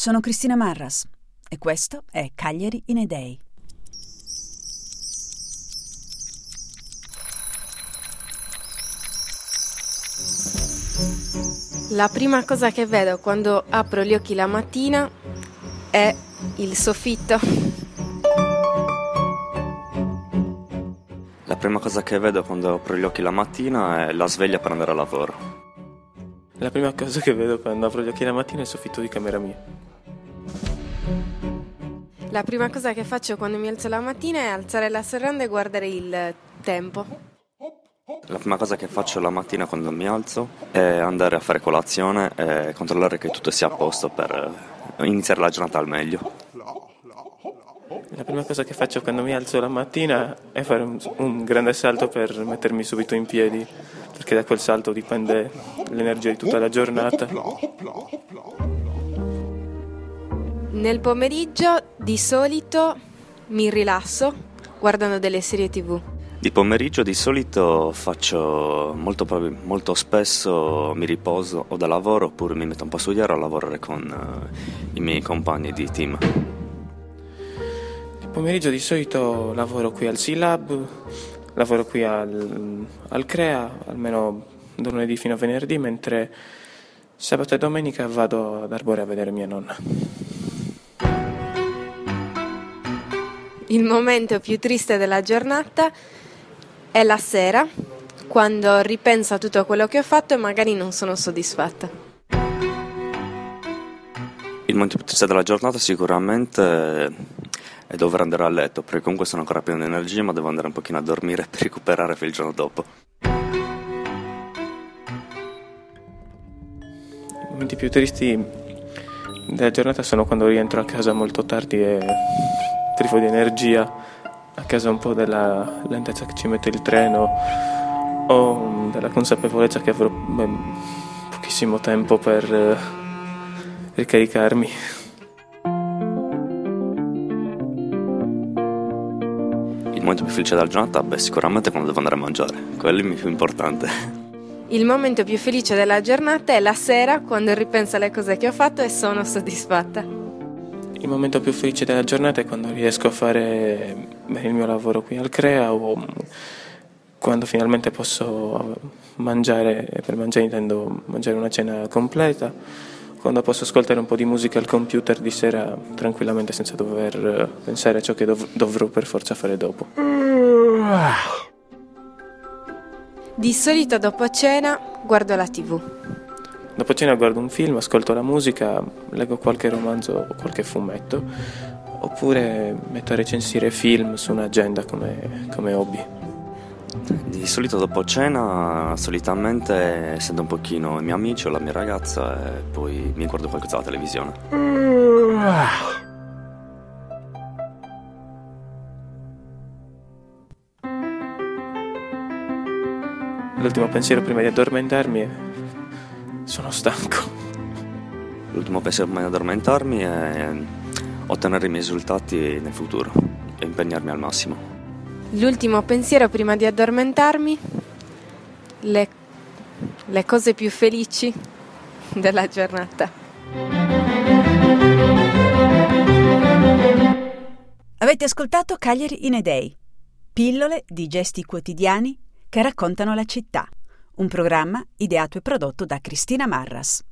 sono Cristina Marras e questo è Cagliari in a Day. La prima cosa che vedo quando apro gli occhi la mattina è il soffitto. La prima cosa che vedo quando apro gli occhi la mattina è la sveglia per andare a lavoro. La prima cosa che vedo quando apro gli occhi la mattina è il soffitto di camera mia. La prima cosa che faccio quando mi alzo la mattina è alzare la serranda e guardare il tempo. La prima cosa che faccio la mattina quando mi alzo è andare a fare colazione e controllare che tutto sia a posto per iniziare la giornata al meglio. La prima cosa che faccio quando mi alzo la mattina è fare un grande salto per mettermi subito in piedi, perché da quel salto dipende l'energia di tutta la giornata. Nel pomeriggio di solito mi rilasso guardando delle serie TV. Di pomeriggio di solito faccio molto spesso mi riposo o da lavoro oppure mi metto un po' a studiare o a lavorare con i miei compagni di team. Di pomeriggio di solito lavoro qui al C-Lab, lavoro qui al CREA, almeno da lunedì fino a venerdì, mentre sabato e domenica vado ad Arbore a vedere mia nonna. Il momento più triste della giornata è la sera, quando ripenso a tutto quello che ho fatto e magari non sono soddisfatta. Il momento più triste della giornata sicuramente è dover andare a letto, perché comunque sono ancora pieno di energia, ma devo andare un pochino a dormire per recuperare per il giorno dopo. I momenti più tristi della giornata sono quando rientro a casa molto tardi e privo di energia, a causa un po' della lentezza che ci mette il treno o della consapevolezza che avrò pochissimo tempo per ricaricarmi. Il momento più felice della giornata? Sicuramente quando devo andare a mangiare, quello è il più importante. Il momento più felice della giornata è la sera, quando ripenso alle cose che ho fatto e sono soddisfatta. Il momento più felice della giornata è quando riesco a fare il mio lavoro qui al CREA o quando finalmente posso mangiare, e per mangiare intendo mangiare una cena completa, quando posso ascoltare un po' di musica al computer di sera tranquillamente senza dover pensare a ciò che dovrò per forza fare dopo. Di solito dopo cena guardo la TV. Dopo cena guardo un film, ascolto la musica, leggo qualche romanzo o qualche fumetto, oppure metto a recensire film su un'agenda come hobby. Di solito dopo cena, solitamente sento un pochino i miei amici o la mia ragazza e poi mi guardo qualcosa alla televisione. L'ultimo pensiero prima di addormentarmi è: sono stanco. L'ultimo pensiero prima di addormentarmi è ottenere i miei risultati nel futuro e impegnarmi al massimo. L'ultimo pensiero prima di addormentarmi, le cose più felici della giornata. Avete ascoltato Cagliari in a Day, pillole di gesti quotidiani che raccontano la città, un programma ideato e prodotto da Cristina Marras.